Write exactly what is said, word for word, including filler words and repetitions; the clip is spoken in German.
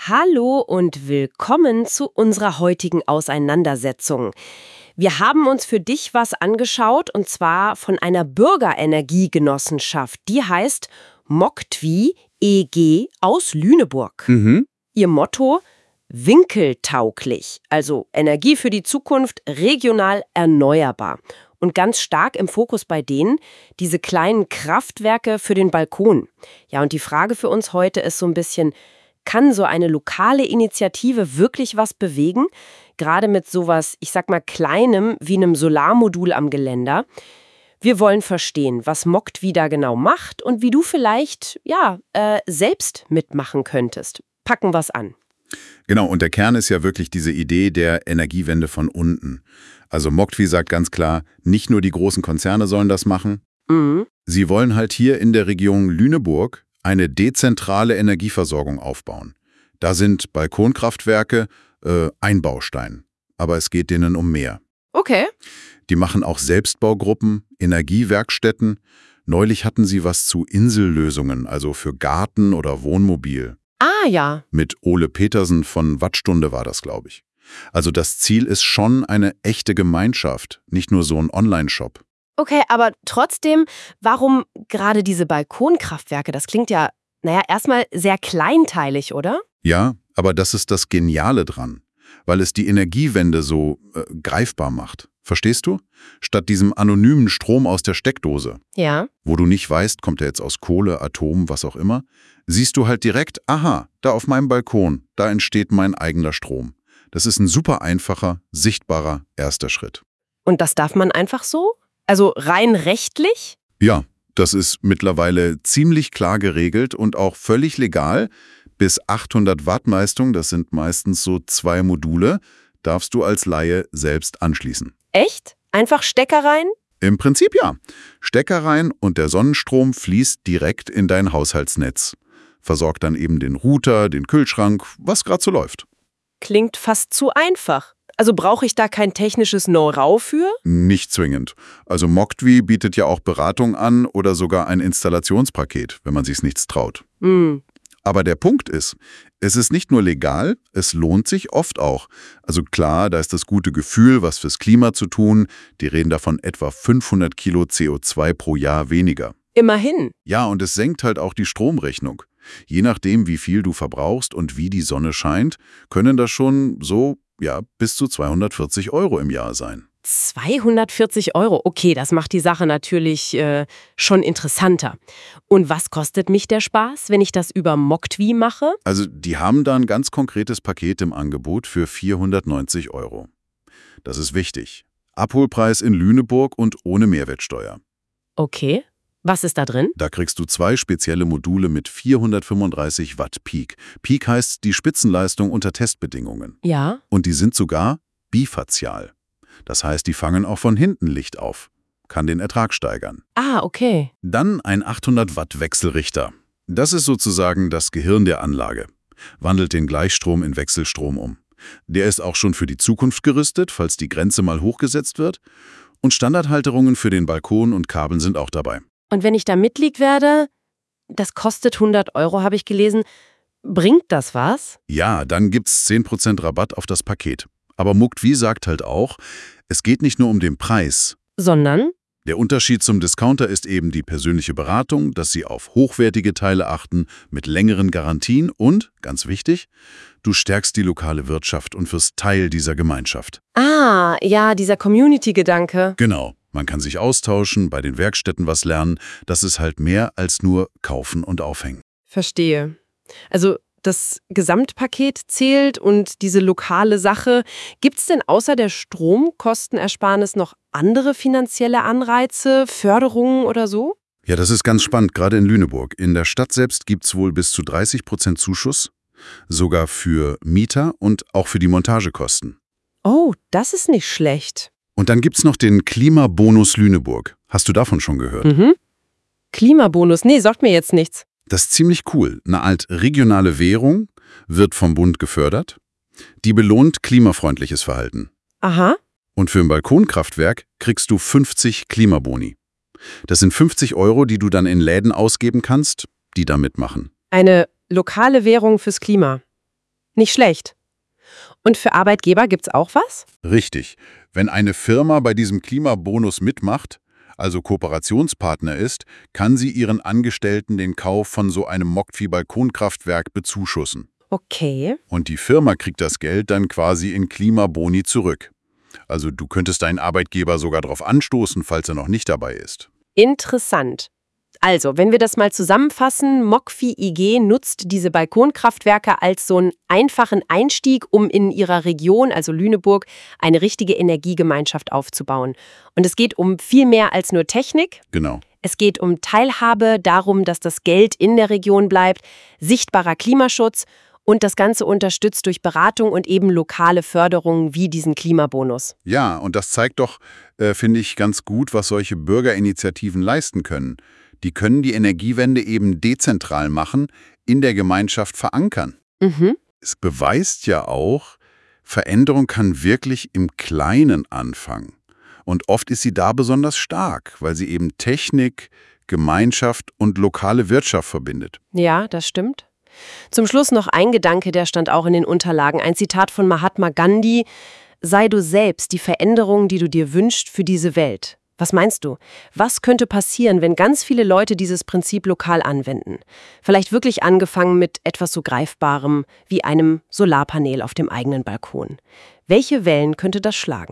Hallo und willkommen zu unserer heutigen Auseinandersetzung. Wir haben uns für dich was angeschaut, und zwar von einer Bürgerenergiegenossenschaft. Die heißt Moctwi E G aus Lüneburg. Mhm. Ihr Motto: winkeltauglich, also Energie für die Zukunft, regional erneuerbar. Und ganz stark im Fokus bei denen diese kleinen Kraftwerke für den Balkon. Ja, und die Frage für uns heute ist so ein bisschen: Kann so eine lokale Initiative wirklich was bewegen? Gerade mit sowas, ich sag mal, Kleinem wie einem Solarmodul am Geländer. Wir wollen verstehen, was Moctwi da genau macht und wie du vielleicht, ja, äh, selbst mitmachen könntest. Packen wir's an. Genau, und der Kern ist ja wirklich diese Idee der Energiewende von unten. Also Moctwi sagt ganz klar, nicht nur die großen Konzerne sollen das machen. Mhm. Sie wollen halt hier in der Region Lüneburg eine dezentrale Energieversorgung aufbauen. Da sind Balkonkraftwerke äh, ein Baustein. Aber es geht denen um mehr. Okay. Die machen auch Selbstbaugruppen, Energiewerkstätten. Neulich hatten sie was zu Insellösungen, also für Garten oder Wohnmobil. Ah ja. Mit Ole Petersen von Wattstunde war das, glaube ich. Also das Ziel ist schon eine echte Gemeinschaft, nicht nur so ein Online-Shop. Okay, aber trotzdem, warum gerade diese Balkonkraftwerke? Das klingt ja, naja, erstmal sehr kleinteilig, oder? Ja, aber das ist das Geniale dran, weil es die Energiewende so äh, greifbar macht. Verstehst du? Statt diesem anonymen Strom aus der Steckdose, Ja. wo du nicht weißt, kommt er jetzt aus Kohle, Atom, was auch immer, siehst du halt direkt, aha, da auf meinem Balkon, da entsteht mein eigener Strom. Das ist ein super einfacher, sichtbarer erster Schritt. Und das darf man einfach so? Also rein rechtlich? Ja, das ist mittlerweile ziemlich klar geregelt und auch völlig legal. Bis achthundert Watt Leistung, das sind meistens so zwei Module, darfst du als Laie selbst anschließen. Echt? Einfach Stecker rein? Im Prinzip ja. Stecker rein und der Sonnenstrom fließt direkt in dein Haushaltsnetz. Versorgt dann eben den Router, den Kühlschrank, was gerade so läuft. Klingt fast zu einfach. Also brauche ich da kein technisches Know-how für? Nicht zwingend. Also Moctwi bietet ja auch Beratung an oder sogar ein Installationspaket, wenn man sich's nichts traut. Hm. Aber der Punkt ist, es ist nicht nur legal, es lohnt sich oft auch. Also klar, da ist das gute Gefühl, was fürs Klima zu tun. Die reden davon etwa fünfhundert Kilo C O zwei pro Jahr weniger. Immerhin. Ja, und es senkt halt auch die Stromrechnung. Je nachdem, wie viel du verbrauchst und wie die Sonne scheint, können das schon so, ja, bis zu zweihundertvierzig Euro im Jahr sein. zweihundertvierzig Euro. Okay, das macht die Sache natürlich äh, schon interessanter. Und was kostet mich der Spaß, wenn ich das über Moctwi mache? Also die haben da ein ganz konkretes Paket im Angebot für vierhundertneunzig Euro. Das ist wichtig. Abholpreis in Lüneburg und ohne Mehrwertsteuer. Okay. Was ist da drin? Da kriegst du zwei spezielle Module mit vierhundertfünfunddreißig Watt Peak. Peak heißt die Spitzenleistung unter Testbedingungen. Ja. Und die sind sogar bifazial. Das heißt, die fangen auch von hinten Licht auf. Kann den Ertrag steigern. Ah, okay. Dann ein achthundert Watt Wechselrichter. Das ist sozusagen das Gehirn der Anlage. Wandelt den Gleichstrom in Wechselstrom um. Der ist auch schon für die Zukunft gerüstet, falls die Grenze mal hochgesetzt wird. Und Standardhalterungen für den Balkon und Kabeln sind auch dabei. Und wenn ich da Mitglied werde, das kostet hundert Euro, habe ich gelesen. Bringt das was? Ja, dann gibt's zehn Prozent Rabatt auf das Paket. Aber Moctwi sagt halt auch, es geht nicht nur um den Preis. Sondern? Der Unterschied zum Discounter ist eben die persönliche Beratung, dass sie auf hochwertige Teile achten, mit längeren Garantien und, ganz wichtig, du stärkst die lokale Wirtschaft und wirst Teil dieser Gemeinschaft. Ah, ja, dieser Community-Gedanke. Genau. Man kann sich austauschen, bei den Werkstätten was lernen. Das ist halt mehr als nur kaufen und aufhängen. Verstehe. Also das Gesamtpaket zählt und diese lokale Sache. Gibt es denn außer der Stromkostenersparnis noch andere finanzielle Anreize, Förderungen oder so? Ja, das ist ganz spannend, gerade in Lüneburg. In der Stadt selbst gibt es wohl bis zu dreißig Prozent Zuschuss, sogar für Mieter und auch für die Montagekosten. Oh, das ist nicht schlecht. Und dann gibt's noch den Klimabonus Lüneburg. Hast du davon schon gehört? Mhm. Klimabonus? Nee, sagt mir jetzt nichts. Das ist ziemlich cool. Eine Art regionale Währung wird vom Bund gefördert. Die belohnt klimafreundliches Verhalten. Aha. Und für ein Balkonkraftwerk kriegst du fünfzig Klimaboni. Das sind fünfzig Euro, die du dann in Läden ausgeben kannst, die da mitmachen. Eine lokale Währung fürs Klima. Nicht schlecht. Und für Arbeitgeber gibt's auch was? Richtig. Wenn eine Firma bei diesem Klimabonus mitmacht, also Kooperationspartner ist, kann sie ihren Angestellten den Kauf von so einem Mokfi-Balkonkraftwerk bezuschussen. Okay. Und die Firma kriegt das Geld dann quasi in Klimaboni zurück. Also du könntest deinen Arbeitgeber sogar darauf anstoßen, falls er noch nicht dabei ist. Interessant. Also, wenn wir das mal zusammenfassen, Mokfi I G nutzt diese Balkonkraftwerke als so einen einfachen Einstieg, um in ihrer Region, also Lüneburg, eine richtige Energiegemeinschaft aufzubauen. Und es geht um viel mehr als nur Technik. Genau. Es geht um Teilhabe, darum, dass das Geld in der Region bleibt, sichtbarer Klimaschutz und das Ganze unterstützt durch Beratung und eben lokale Förderungen wie diesen Klimabonus. Ja, und das zeigt doch, äh, finde ich, ganz gut, was solche Bürgerinitiativen leisten können. Die können die Energiewende eben dezentral machen, in der Gemeinschaft verankern. Mhm. Es beweist ja auch, Veränderung kann wirklich im Kleinen anfangen. Und oft ist sie da besonders stark, weil sie eben Technik, Gemeinschaft und lokale Wirtschaft verbindet. Ja, das stimmt. Zum Schluss noch ein Gedanke, der stand auch in den Unterlagen. Ein Zitat von Mahatma Gandhi: Sei du selbst die Veränderung, die du dir wünschst für diese Welt. Was meinst du? Was könnte passieren, wenn ganz viele Leute dieses Prinzip lokal anwenden? Vielleicht wirklich angefangen mit etwas so Greifbarem wie einem Solarpanel auf dem eigenen Balkon. Welche Wellen könnte das schlagen?